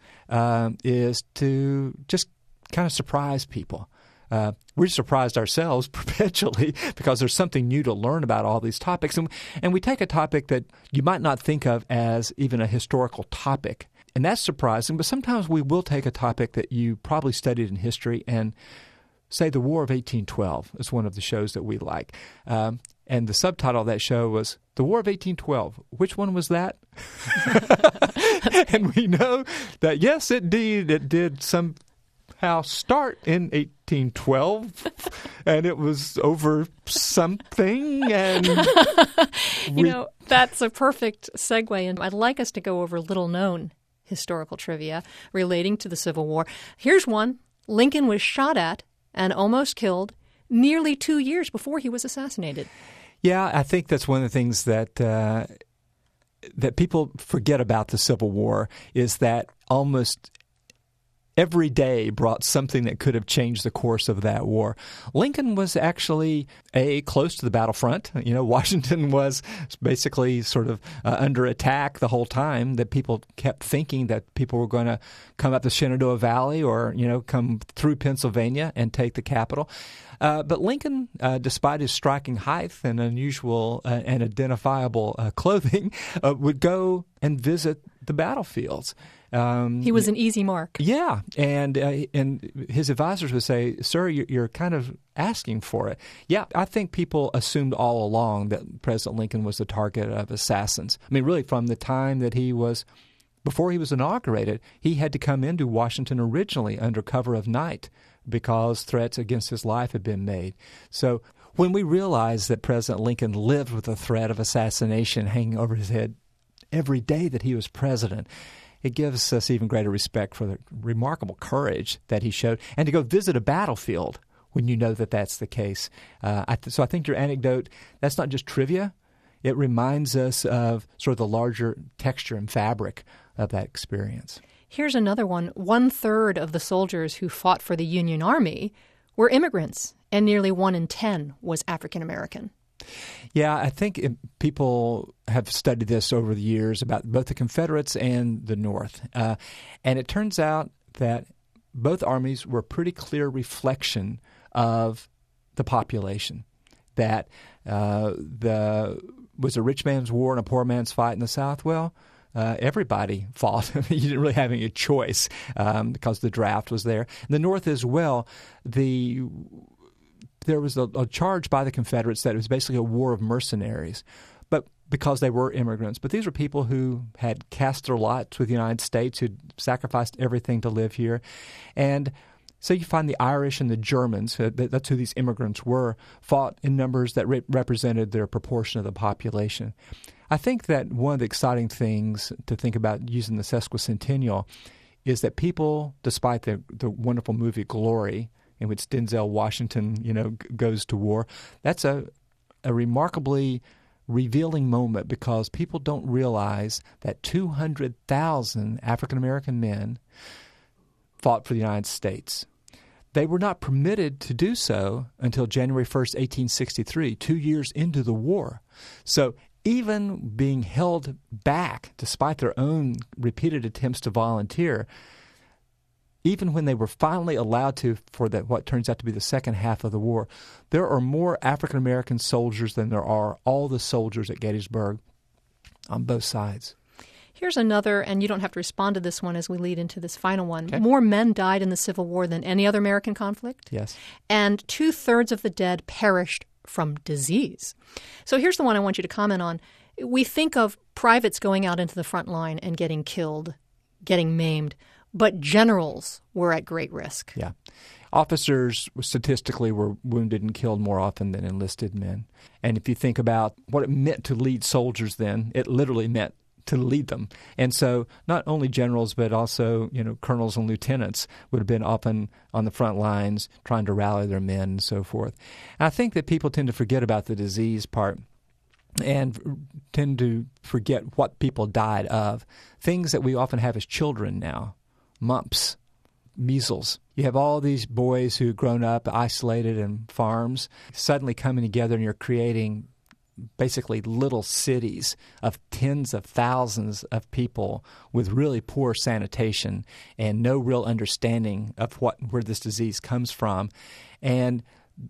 Speaker 3: to just kind of surprise people. We're surprised ourselves perpetually because there's something new to learn about all these topics. And we take a topic that you might not think of as even a historical topic, and that's surprising. But sometimes we will take a topic that you probably studied in history and say the War of 1812 is one of the shows that we like. And the subtitle of that show was The War of 1812. Which one was that? And we know that, yes, indeed, it did somehow start in 1812, and it was over something. And
Speaker 2: that's a perfect segue. And I'd like us to go over little-known historical trivia relating to the Civil War. Here's one. Lincoln was shot at and almost killed nearly 2 years before he was assassinated.
Speaker 3: Yeah, I think that's one of the things that that people forget about the Civil War is that almost every day brought something that could have changed the course of that war. Lincoln was actually close to the battlefront. Washington was basically sort of under attack the whole time, that people kept thinking that people were going to come up the Shenandoah Valley or, come through Pennsylvania and take the capital. But Lincoln, despite his striking height and unusual and identifiable clothing, would go and visit the battlefields.
Speaker 2: He was an easy mark.
Speaker 3: Yeah, and his advisors would say, "Sir, you're kind of asking for it." Yeah, I think people assumed all along that President Lincoln was the target of assassins. I mean, really, from the time that before he was inaugurated, he had to come into Washington originally under cover of night because threats against his life had been made. So when we realize that President Lincoln lived with the threat of assassination hanging over his head every day that he was president, it gives us even greater respect for the remarkable courage that he showed, and to go visit a battlefield when you know that that's the case. So I think your anecdote, that's not just trivia. It reminds us of sort of the larger texture and fabric of that experience.
Speaker 2: Here's another one. 1/3 of the soldiers who fought for the Union Army were immigrants, and nearly 1 in 10 was African American.
Speaker 3: Yeah, I think people have studied this over the years about both the Confederates and the North. And it turns out that both armies were a pretty clear reflection of the population, that was a rich man's war and a poor man's fight in the South. Well, everybody fought. You didn't really have any choice because the draft was there. In the North as well, there was a charge by the Confederates that it was basically a war of mercenaries, but because they were immigrants. But these were people who had cast their lots with the United States, who'd sacrificed everything to live here. And so you find the Irish and the Germans, that's who these immigrants were, fought in numbers that represented their proportion of the population. I think that one of the exciting things to think about using the sesquicentennial is that people, despite the wonderful movie Glory, in which Denzel Washington, goes to war, that's a remarkably revealing moment because people don't realize that 200,000 African-American men fought for the United States. They were not permitted to do so until January 1st, 1863, 2 years into the war. So even being held back, despite their own repeated attempts to volunteer, even when they were finally allowed to for what turns out to be the second half of the war, there are more African-American soldiers than there are all the soldiers at Gettysburg on both sides.
Speaker 2: Here's another, and you don't have to respond to this one as we lead into this final one.
Speaker 3: Okay.
Speaker 2: More men died in the Civil War than any other American conflict.
Speaker 3: Yes.
Speaker 2: And 2/3 of the dead perished from disease. So here's the one I want you to comment on. We think of privates going out into the front line and getting killed, getting maimed, but generals were at great risk.
Speaker 3: Yeah. Officers statistically were wounded and killed more often than enlisted men. And if you think about what it meant to lead soldiers then, it literally meant to lead them. And so not only generals but also, colonels and lieutenants would have been often on the front lines trying to rally their men and so forth. And I think that people tend to forget about the disease part and tend to forget what people died of. Things that we often have as children now, mumps, measles. You have all these boys who've grown up isolated in farms suddenly coming together, and you're creating basically little cities of tens of thousands of people with really poor sanitation and no real understanding of where this disease comes from. And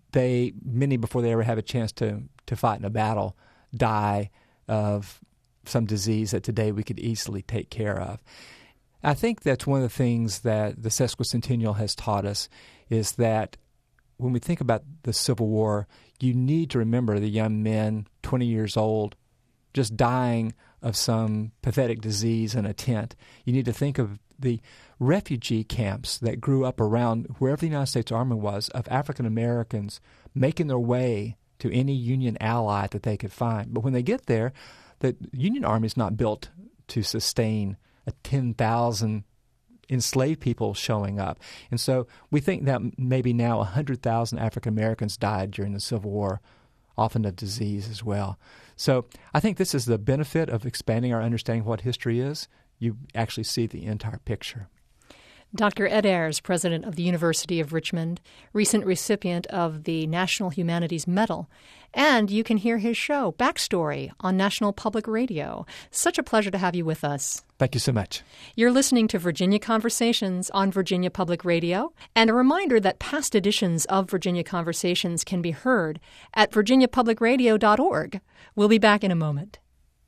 Speaker 3: many before they ever have a chance to fight in a battle, die of some disease that today we could easily take care of. I think that's one of the things that the sesquicentennial has taught us is that when we think about the Civil War, you need to remember the young men, 20 years old, just dying of some pathetic disease in a tent. You need to think of the refugee camps that grew up around wherever the United States Army was of African Americans making their way to any Union ally that they could find. But when they get there, the Union Army is not built to sustain 10,000 enslaved people showing up. And so we think that maybe now 100,000 African Americans died during the Civil War, often of disease as well. So I think this is the benefit of expanding our understanding of what history is. You actually see the entire picture.
Speaker 2: Dr. Ed Ayers, president of the University of Richmond, recent recipient of the National Humanities Medal. And you can hear his show, Backstory, on National Public Radio. Such a pleasure to have you with us.
Speaker 3: Thank you so much.
Speaker 2: You're listening to Virginia Conversations on Virginia Public Radio. And a reminder that past editions of Virginia Conversations can be heard at virginiapublicradio.org. We'll be back in a moment.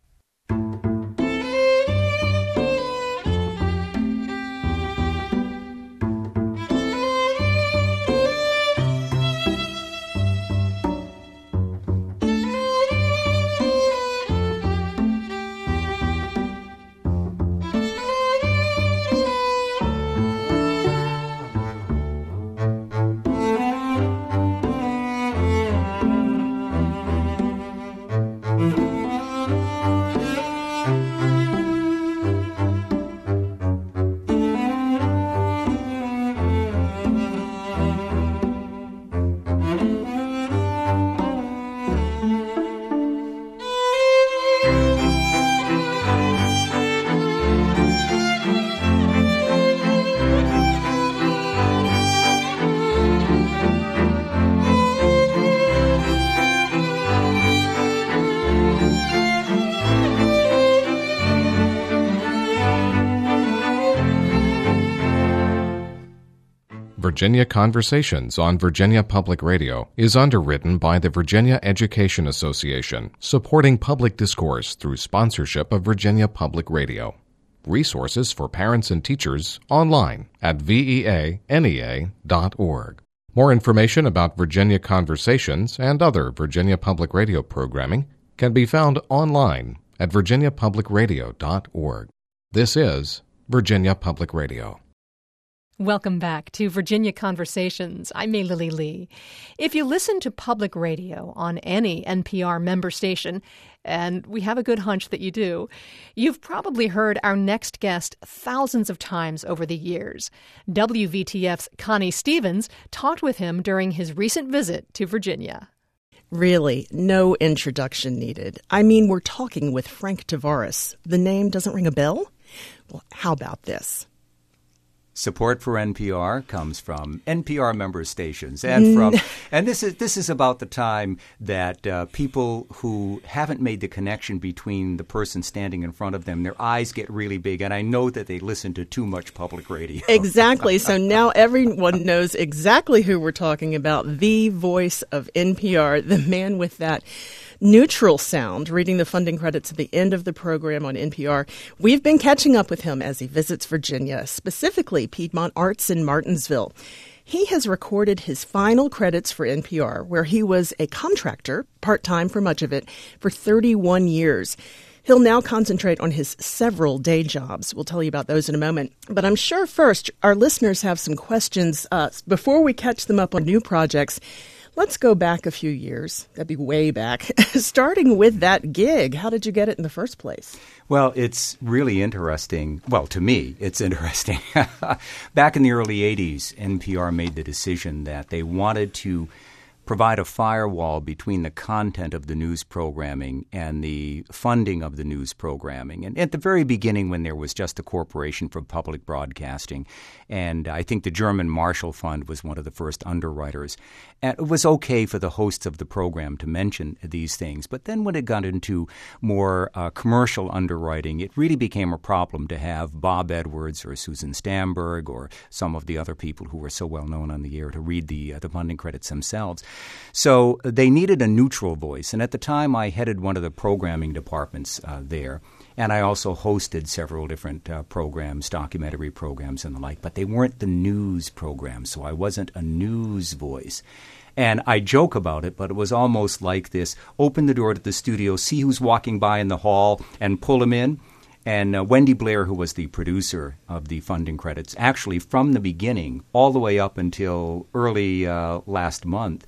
Speaker 1: Virginia Conversations on Virginia Public Radio is underwritten by the Virginia Education Association, supporting public discourse through sponsorship of Virginia Public Radio. Resources for parents and teachers online at veanea.org. More information about Virginia Conversations and other Virginia Public Radio programming can be found online at virginiapublicradio.org. This is Virginia Public Radio.
Speaker 2: Welcome back to Virginia Conversations. I'm May Lily Lee. If you listen to public radio on any NPR member station, and we have a good hunch that you do, you've probably heard our next guest thousands of times over the years. WVTF's Connie Stevens talked with him during his recent visit to Virginia.
Speaker 4: Really, no introduction needed. I mean, we're talking with Frank Tavares. The name doesn't ring a bell? Well, how about this?
Speaker 5: Support for NPR comes from NPR member stations, and this is about the time that people who haven't made the connection between the person standing in front of them, their eyes get really big, and I know that they listen to too much public radio.
Speaker 4: Exactly. So now everyone knows exactly who we're talking about, the voice of NPR, the man with that neutral sound, reading the funding credits at the end of the program on NPR. We've been catching up with him as he visits Virginia, specifically Piedmont Arts in Martinsville. He has recorded his final credits for NPR, where he was a contractor, part-time for much of it, for 31 years. He'll now concentrate on his several day jobs. We'll tell you about those in a moment. But I'm sure first our listeners have some questions. Before we catch them up on new projects, let's go back a few years. That'd be way back. Starting with that gig. How did you get it in the first place?
Speaker 5: Well, it's really interesting. Well, to me, it's interesting. Back in the early 80s, NPR made the decision that they wanted to provide a firewall between the content of the news programming and the funding of the news programming. And at the very beginning, when there was just the Corporation for Public Broadcasting, and I think the German Marshall Fund was one of the first underwriters, and it was okay for the hosts of the program to mention these things. But then when it got into more commercial underwriting, it really became a problem to have Bob Edwards or Susan Stamberg or some of the other people who were so well known on the air to read the funding credits themselves. So they needed a neutral voice. And at the time, I headed one of the programming departments there. And I also hosted several different programs, documentary programs and the like. But they weren't the news programs, so I wasn't a news voice. And I joke about it, but it was almost like this: open the door to the studio, see who's walking by in the hall, and pull them in. And Wendy Blair, who was the producer of the funding credits, actually from the beginning all the way up until early last month,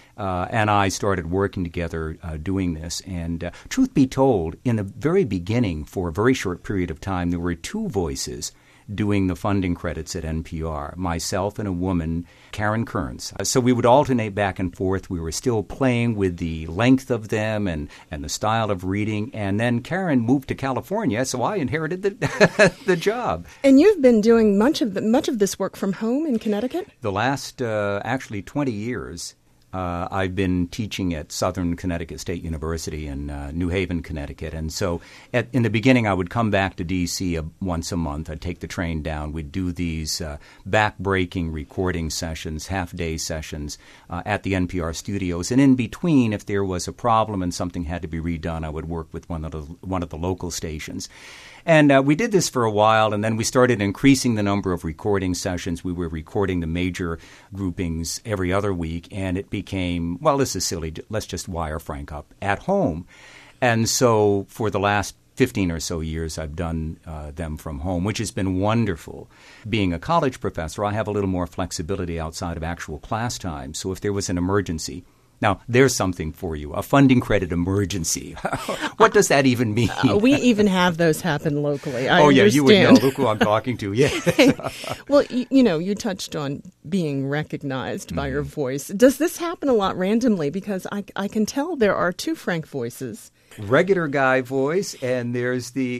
Speaker 5: and I started working together doing this. And truth be told, in the very beginning, for a very short period of time, there were two voices doing the funding credits at NPR, myself and a woman, Karen Kearns. So we would alternate back and forth. We were still playing with the length of them and the style of reading. And then Karen moved to California, so I inherited the job.
Speaker 4: And you've been doing much of this work from home in Connecticut?
Speaker 5: The last, actually 20 years. I've been teaching at Southern Connecticut State University in New Haven, Connecticut. And so in the beginning, I would come back to D.C. Once a month. I'd take the train down. We'd do these back-breaking recording sessions, half-day sessions at the NPR studios. And in between, if there was a problem and something had to be redone, I would work with one of the local stations. And we did this for a while, and then we started increasing the number of recording sessions. We were recording the major groupings every other week, and it became, well, this is silly. Let's just wire Frank up at home. And so for the last 15 or so years, I've done them from home, which has been wonderful. Being a college professor, I have a little more flexibility outside of actual class time. So if there was an emergency, now, there's something for you, a funding credit emergency. What does that even mean?
Speaker 4: We even have those happen locally. I
Speaker 5: understand.
Speaker 4: Yeah,
Speaker 5: you would know. Look who I'm talking to. Yeah.
Speaker 4: Well, you touched on being recognized by your voice. Does this happen a lot randomly? Because I can tell there are two Frank voices.
Speaker 5: Regular guy voice, and there's the,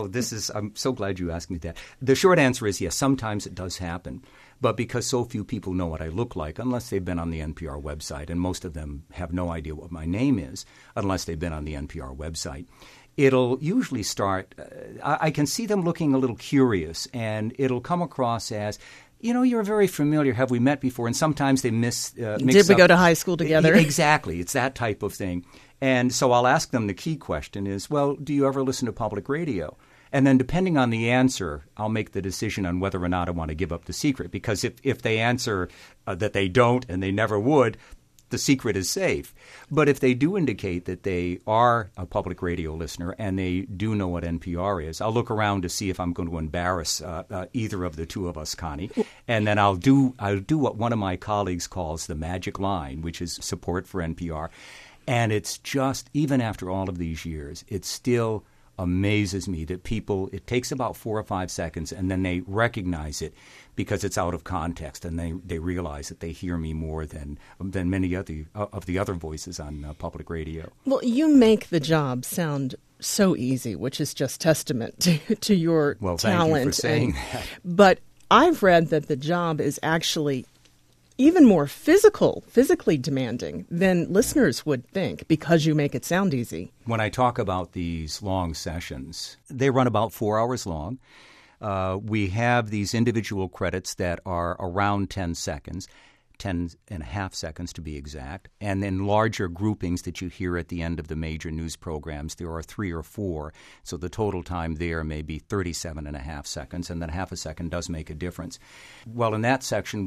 Speaker 5: I'm so glad you asked me that. The short answer is yes, sometimes it does happen. But because so few people know what I look like, unless they've been on the NPR website, and most of them have no idea what my name is unless they've been on the NPR website, it'll usually start, I can see them looking a little curious, and it'll come across as, you're very familiar. Have we met before? And sometimes they mix
Speaker 4: Did we go to high school together?
Speaker 5: Exactly. It's that type of thing. And so I'll ask them, the key question is, well, do you ever listen to public radio? And then depending on the answer, I'll make the decision on whether or not I want to give up the secret. Because if they answer that they don't and they never would, the secret is safe. But if they do indicate that they are a public radio listener and they do know what NPR is, I'll look around to see if I'm going to embarrass either of the two of us, Connie. And then I'll do what one of my colleagues calls the magic line, which is support for NPR. And it's just, even after all of these years, it still amazes me that people, it takes about 4 or 5 seconds, and then they recognize it because it's out of context, and they realize that they hear me more than many of the other voices on public radio.
Speaker 4: Well, you make the job sound so easy, which is just testament to your talent.
Speaker 5: Thank you for saying that.
Speaker 4: But I've read that the job is actually even more physically demanding than listeners would think because you make it sound easy.
Speaker 5: When I talk about these long sessions, they run about 4 hours long. We have these individual credits that are around 10 seconds, 10 and a half seconds to be exact. And then larger groupings that you hear at the end of the major news programs, there are 3 or 4. So the total time there may be 37 and a half seconds, and then half a second does make a difference. Well, in that session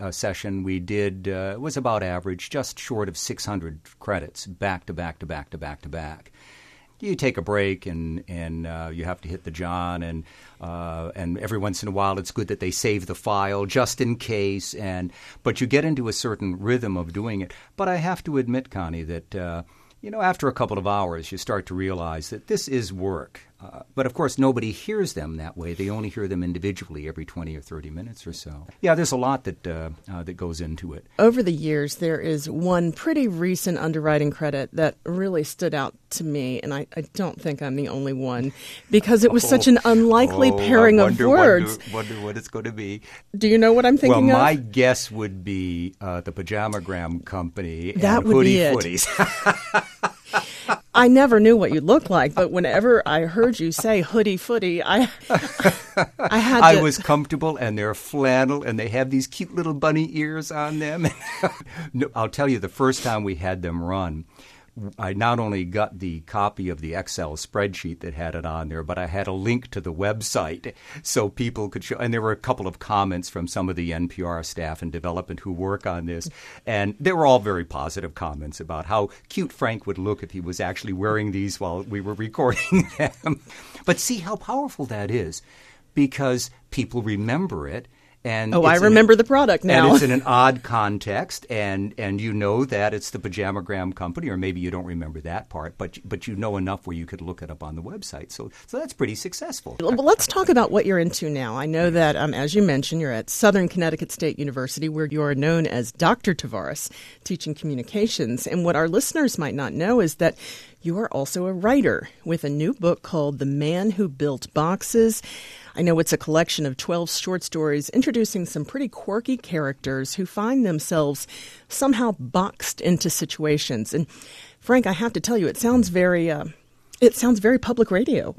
Speaker 5: we did, it was about average, just short of 600 credits, back to back to back to back to back. You take a break and you have to hit the John, and every once in a while it's good that they save the file just in case. But you get into a certain rhythm of doing it. But I have to admit, Connie, that after a couple of hours you start to realize that this is work. But of course, nobody hears them that way. They only hear them individually every 20 or 30 minutes or so. Yeah, there's a lot that goes into it.
Speaker 4: Over the years, there is one pretty recent underwriting credit that really stood out to me, and I don't think I'm the only one, because it was such an unlikely pairing of words.
Speaker 5: Wonder what it's going to be.
Speaker 4: Do you know what I'm thinking of?
Speaker 5: Well, my guess would be the Pajamagram Company
Speaker 4: that
Speaker 5: and
Speaker 4: would
Speaker 5: Hoodie
Speaker 4: be it.
Speaker 5: Footies.
Speaker 4: I never knew what you looked like, but whenever I heard you say Hoodie Footy, I
Speaker 5: was comfortable, and they're flannel, and they have these cute little bunny ears on them. No, I'll tell you, the first time we had them run, I not only got the copy of the Excel spreadsheet that had it on there, but I had a link to the website so people could show. And there were a couple of comments from some of the NPR staff and development who work on this. And they were all very positive comments about how cute Frank would look if he was actually wearing these while we were recording them. But see how powerful that is, because people remember it. And
Speaker 4: I remember the product now.
Speaker 5: And it's in an odd context, and you know that it's the Pajamagram Company, or maybe you don't remember that part, but you know enough where you could look it up on the website. So that's pretty successful.
Speaker 4: Well, let's talk about what you're into now. I know that, as you mentioned, you're at Southern Connecticut State University, where you are known as Dr. Tavares, teaching communications. And what our listeners might not know is that you are also a writer with a new book called The Man Who Built Boxes. I know it's a collection of 12 short stories introducing some pretty quirky characters who find themselves somehow boxed into situations. And Frank, I have to tell you, it sounds very public radio.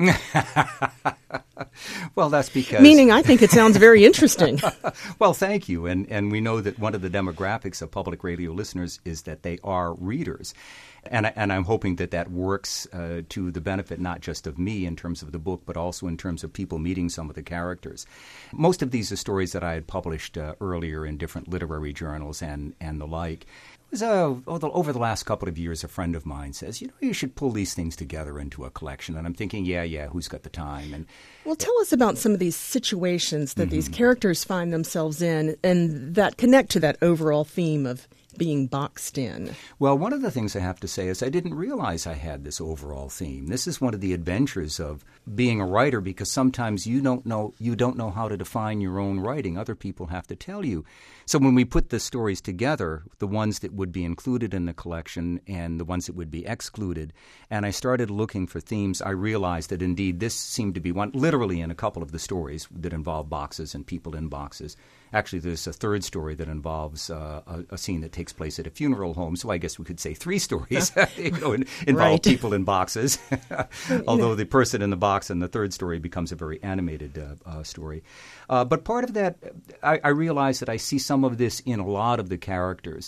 Speaker 5: Well, that's because...
Speaker 4: Meaning I think it sounds very interesting.
Speaker 5: Well, thank you. And we know that one of the demographics of public radio listeners is that they are readers. And I'm hoping that works to the benefit not just of me in terms of the book, but also in terms of people meeting some of the characters. Most of these are stories that I had published earlier in different literary journals and the like. Over the last couple of years, a friend of mine says, you should pull these things together into a collection. And I'm thinking, yeah, who's got the time?
Speaker 4: Well, tell us about some of these situations that these characters find themselves in and that connect to that overall theme of being boxed in.
Speaker 5: Well, one of the things I have to say is I didn't realize I had this overall theme. This is one of the adventures of being a writer, because sometimes you don't know how to define your own writing. Other people have to tell you. So when we put the stories together, the ones that would be included in the collection and the ones that would be excluded, and I started looking for themes, I realized that indeed this seemed to be one, literally in a couple of the stories that involve boxes and people in boxes. Actually, there's a third story that involves a scene that takes place at a funeral home. So I guess we could say 3 stories involve
Speaker 4: right.
Speaker 5: people in boxes, although the person in the box in the third story becomes a very animated story. But part of that, I realize that I see some of this in a lot of the characters.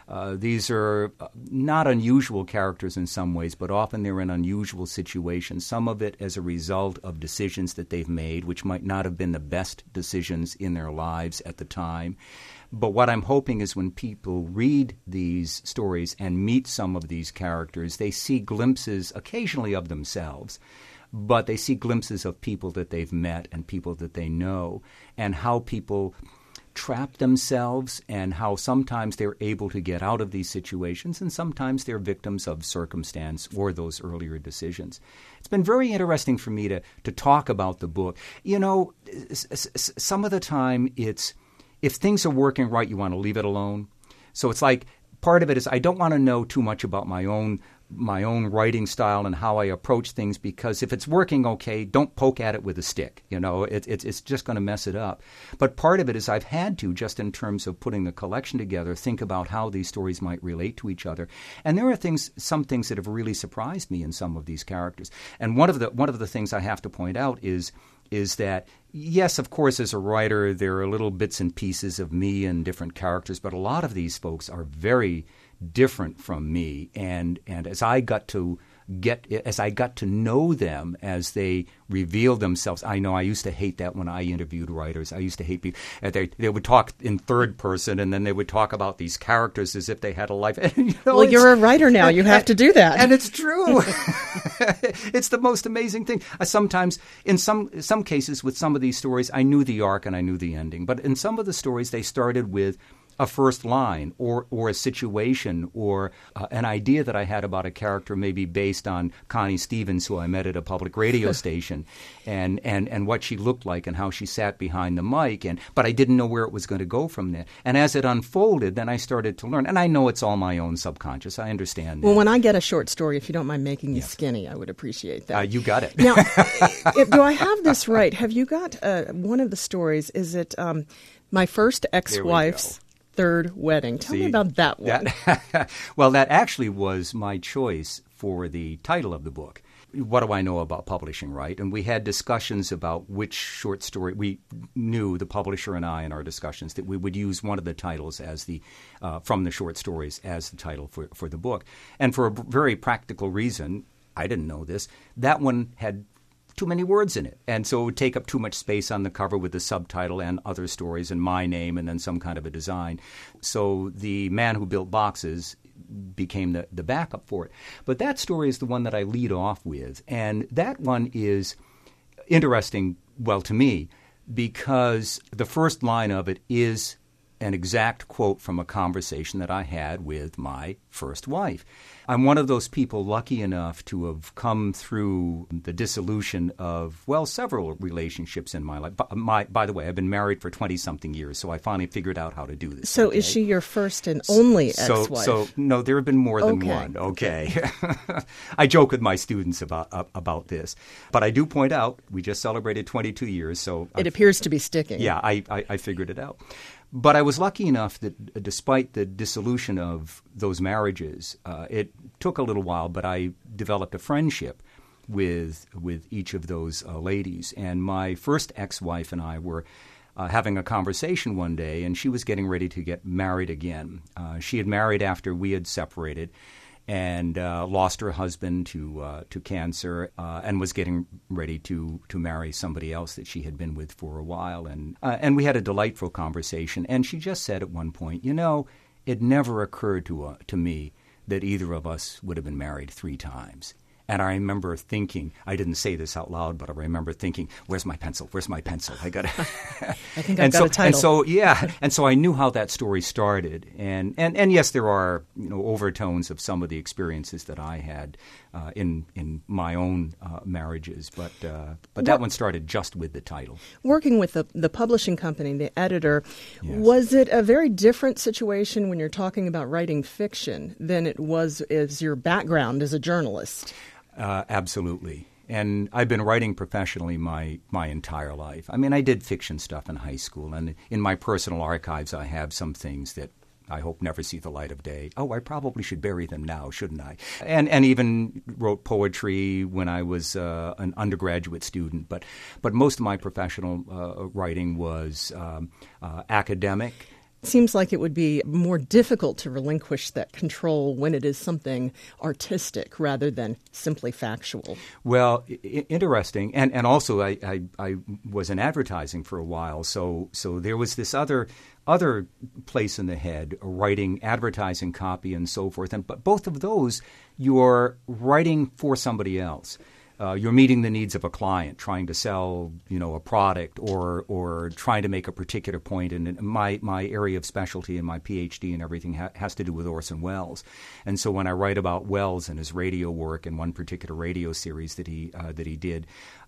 Speaker 5: These are not unusual characters in some ways, but often they're in unusual situations, some of it as a result of decisions that they've made, which might not have been the best decisions in their lives at the time. But what I'm hoping is when people read these stories and meet some of these characters, they see glimpses occasionally of themselves, but they see glimpses of people that they've met and people that they know, and how people trap themselves and how sometimes they're able to get out of these situations and sometimes they're victims of circumstance or those earlier decisions. It's been very interesting for me to talk about the book. You know, some of the time it's if things are working right, you want to leave it alone. So it's like part of it is I don't want to know too much about my own writing style and how I approach things, because if it's working okay, don't poke at it with a stick. You know, it's just going to mess it up. But part of it is I've had to, just in terms of putting the collection together, think about how these stories might relate to each other. And there are some things that have really surprised me in some of these characters. And one of the things I have to point out is that, yes, of course, as a writer, there are little bits and pieces of me and different characters, but a lot of these folks are very different from me. And as I got to know them as they revealed themselves, I know I used to hate that when I interviewed writers. I used to hate people. They would talk in third person, and then they would talk about these characters as if they had a life. And, you know,
Speaker 4: well, you're a writer now. You have to do that.
Speaker 5: And it's true. It's the most amazing thing. Sometimes, in some cases with some of these stories, I knew the arc and I knew the ending. But in some of the stories, they started with a first line or a situation or an idea that I had about a character maybe based on Connie Stevens, who I met at a public radio station, and what she looked like and how she sat behind the mic. But I didn't know where it was going to go from there. And as it unfolded, then I started to learn. And I know it's all my own subconscious. I understand that.
Speaker 4: Well, when I get a short story, if you don't mind making me skinny, I would appreciate that.
Speaker 5: You got it.
Speaker 4: Now, do I have this right? Have you got one of the stories? Is it My First Ex-Wife's Third Wedding? Tell me about that one.
Speaker 5: Well, that actually was my choice for the title of the book. What do I know about publishing, right? And we had discussions about which short story. We knew, the publisher and I, in our discussions, that we would use one of the titles as from the short stories as the title for the book. And for a very practical reason, I didn't know this, that one had too many words in it. And so it would take up too much space on the cover with the subtitle and other stories and my name and then some kind of a design. So The Man Who Built Boxes became the backup for it. But that story is the one that I lead off with. And that one is interesting, well, to me, because the first line of it is an exact quote from a conversation that I had with my first wife. I'm one of those people lucky enough to have come through the dissolution of, well, several relationships in my life. By the way, I've been married for 20-something years, so I finally figured out how to do this.
Speaker 4: So is she your first and only ex-wife?
Speaker 5: So no, there have been more than one. Okay. I joke with my students about this. But I do point out, we just celebrated 22 years. So
Speaker 4: it appears to be sticking.
Speaker 5: Yeah, I figured it out. But I was lucky enough that despite the dissolution of those marriages, it took a little while, but I developed a friendship with each of those ladies. And my first ex-wife and I were having a conversation one day, and she was getting ready to get married again. She had married after we had separated and lost her husband to cancer and was getting ready to marry somebody else that she had been with for a while. And we had a delightful conversation. And she just said at one point, you know, it never occurred to me that either of us would have been married 3 times. And I remember thinking, I didn't say this out loud, but I remember thinking, where's my pencil? Where's my pencil? I got
Speaker 4: I think I've got a title.
Speaker 5: And so I knew how that story started. And yes, there are, you know, overtones of some of the experiences that I had in my own marriages, but that one started just with the title. Working
Speaker 4: with the publishing company, the editor, was it a very different situation when you're talking about writing fiction than it was as your background as a journalist?
Speaker 5: Absolutely. And I've been writing professionally my entire life. I mean, I did fiction stuff in high school, and in my personal archives I have some things that I hope never see the light of day. Oh, I probably should bury them now, shouldn't I? And even wrote poetry when I was an undergraduate student. But most of my professional writing was academic
Speaker 4: Seems like it would be more difficult to relinquish that control when it is something artistic rather than simply factual.
Speaker 5: Well, interesting. And also I was in advertising for a while, so there was this other place in the head, writing advertising copy and so forth. But both of those, you're writing for somebody else. You're meeting the needs of a client, trying to sell, a product or trying to make a particular point. And my area of specialty and my PhD and everything has to do with Orson Welles. And so when I write about Welles and his radio work and one particular radio series that he did,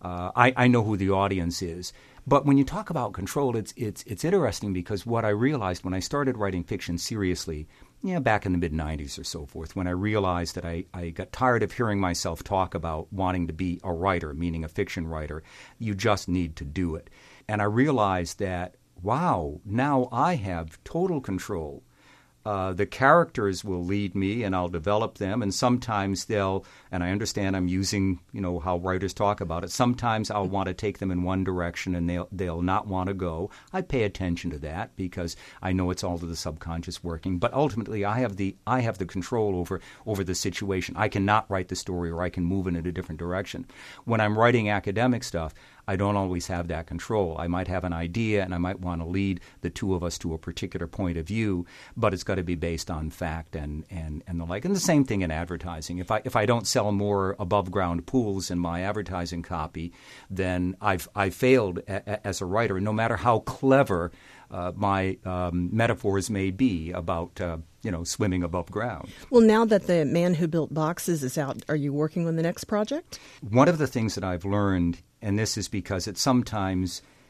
Speaker 5: I know who the audience is. But when you talk about control, it's interesting because what I realized when I started writing fiction seriously, back in the mid-'90s or so forth, when I realized that I got tired of hearing myself talk about wanting to be a writer, meaning a fiction writer. You just need to do it. And I realized that, wow, now I have total control. The characters will lead me and I'll develop them, and sometimes and I understand I'm using, how writers talk about it, sometimes I'll want to take them in one direction and they'll not want to go. I pay attention to that because I know it's all to the subconscious working, but ultimately I have the control over the situation. I cannot write the story or I can move in a different direction. When I'm writing academic stuff, I don't always have that control. I might have an idea and I might want to lead the two of us to a particular point of view, but it's got to be based on fact and the like. And the same thing in advertising. If I don't sell more above ground pools in my advertising copy, then I've failed as a writer, no matter how clever my metaphors may be about swimming above ground.
Speaker 4: Well, now that The Man Who Built Boxes is out, are you working on the next project?
Speaker 5: One of the things that I've learned, and this is because at some time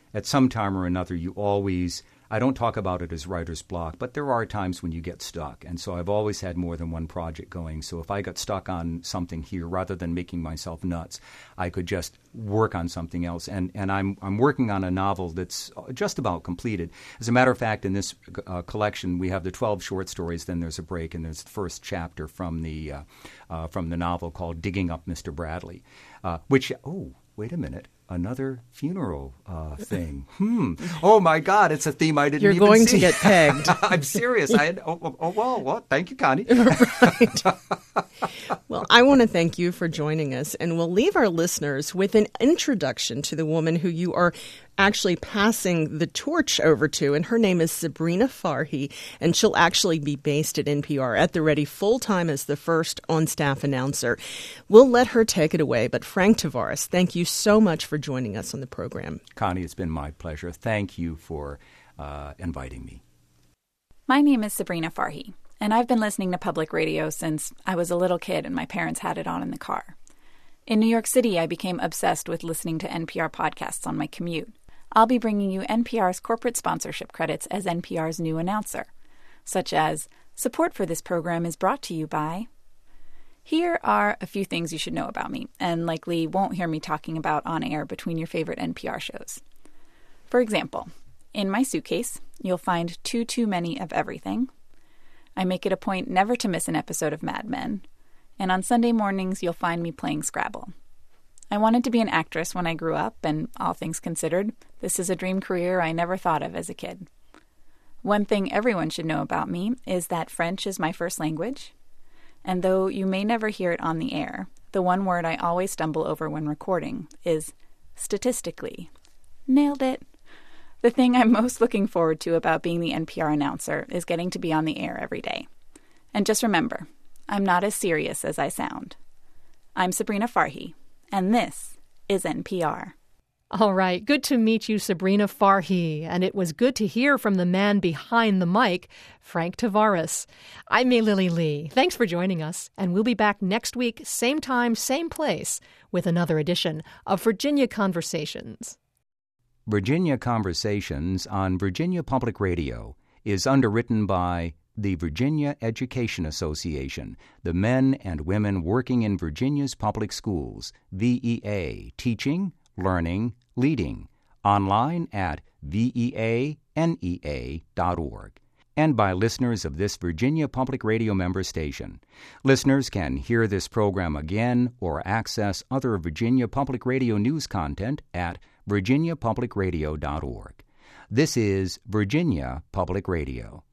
Speaker 5: or another, I don't talk about it as writer's block, but there are times when you get stuck. And so I've always had more than one project going. So if I got stuck on something here, rather than making myself nuts, I could just work on something else. And I'm working on a novel that's just about completed. As a matter of fact, in this collection, we have the 12 short stories, then there's a break, and there's the first chapter from the novel called Digging Up Mr. Bradley, wait a minute. Another funeral thing. Oh, my God. It's a theme I didn't even see.
Speaker 4: You're going to get pegged.
Speaker 5: I'm serious. Well, thank you, Connie.
Speaker 4: Right. Well, I want to thank you for joining us, and we'll leave our listeners with an introduction to the woman who you are actually passing the torch over to, and her name is Sabrina Farhi, and she'll actually be based at NPR at the Ready full-time as the first on-staff announcer. We'll let her take it away, but Frank Tavares, thank you so much for joining us on the program.
Speaker 5: Connie, it's been my pleasure. Thank you for inviting me.
Speaker 6: My name is Sabrina Farhi, and I've been listening to public radio since I was a little kid and my parents had it on in the car. In New York City, I became obsessed with listening to NPR podcasts on my commute. I'll be bringing you NPR's corporate sponsorship credits as NPR's new announcer, such as support for this program is brought to you by... Here are a few things you should know about me, and likely won't hear me talking about on air between your favorite NPR shows. For example, in my suitcase, you'll find too many of everything. I make it a point never to miss an episode of Mad Men, and on Sunday mornings you'll find me playing Scrabble. I wanted to be an actress when I grew up, and all things considered, this is a dream career I never thought of as a kid. One thing everyone should know about me is that French is my first language, and though you may never hear it on the air, the one word I always stumble over when recording is statistically. Nailed it! The thing I'm most looking forward to about being the NPR announcer is getting to be on the air every day. And just remember, I'm not as serious as I sound. I'm Sabrina Farhi, and this is NPR.
Speaker 2: All right. Good to meet you, Sabrina Farhi. And it was good to hear from the man behind the mic, Frank Tavares. I'm May Lily Lee. Thanks for joining us. And we'll be back next week, same time, same place, with another edition of Virginia Conversations.
Speaker 5: Virginia Conversations on Virginia Public Radio is underwritten by the Virginia Education Association, the men and women working in Virginia's public schools, VEA, teaching, learning, leading, online at veanea.org, and by listeners of this Virginia Public Radio member station. Listeners can hear this program again or access other Virginia Public Radio news content at virginiapublicradio.org. This is Virginia Public Radio.